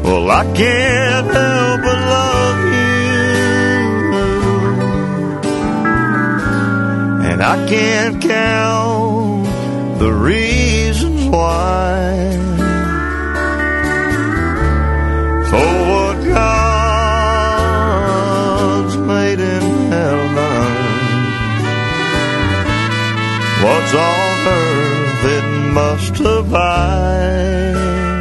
Well, I can't help but love you, and I can't count the reasons why. For what God's made in heaven, what's on earth it must abide.